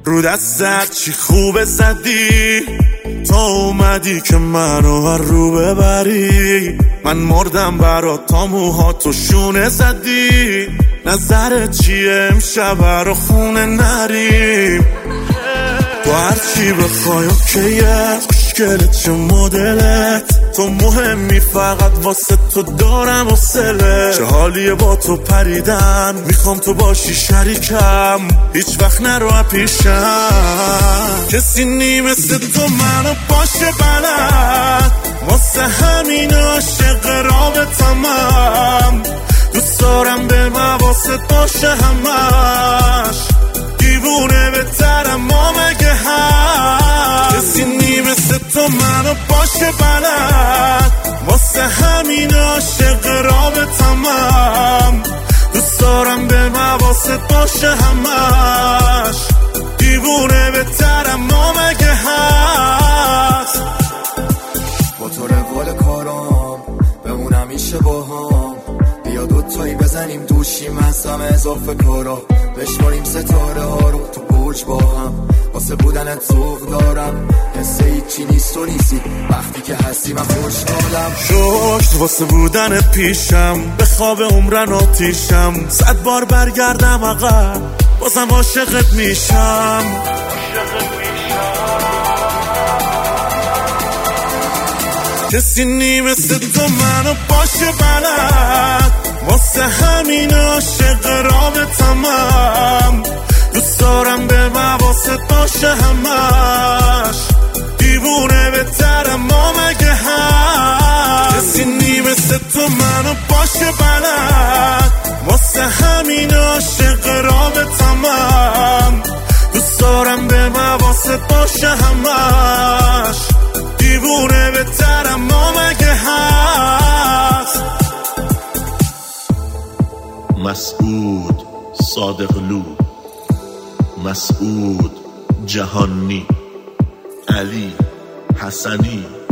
رو دستت چی خوبه زدی تا اومدی که منو هر رو ببری. من مردم برات تا موهاتو شونه زدی. نظرت چیه امشب رو خونه نریم؟ تو هرچی بخوای اوکیه، خوشگلت چه مدلت، تو مهمی فقط واسه تو دارم حوصله. چه حالیه با تو پریدن، میخوام تو باشی شریکم، هیچ وقت نرو پیشم. کسی نی مثل تو منو باشه بلد، واسه همین عاشق رابطمم. دوست دارم به مواست باشه همش، دیوونه بهترم ما مگه هست. کسی نی مثل تو منو باشه بلد، واسه همین عاشق رابطمم. دوست دارم به مواست باشه همش، دیوونه بهترم ما مگه هست. با تو روال کارام بمونم میشه با هم، بیا دوتایی بزنیم دوشیم از همه اضافه کارا، بشماریم ستاره ها رو تو برج با هم. واسه بودنت ذوق دارم، حس هیچی نیست و نیستی، وقتی که هستی من خوشحالم. شکر واسه بودنت پیشم، به خواب عمرن آتیشم. 100 بار برگردم عقب بازم عاشقت میشم. کسی نی مثل تو منو باشه بلد، واسه همین عاشق رابطمم. دوست دارم به مواست باشه همش، دیوونه بهترم ما مگه هست. کسی نی مثل تو منو باشه بلد، واسه همین عاشق رابطمم. دوست دارم به مواست باشه همش، دیوونه بهترم ما مگه هست. مسعود صادقلو، مسعود جهانی، علی حسنی.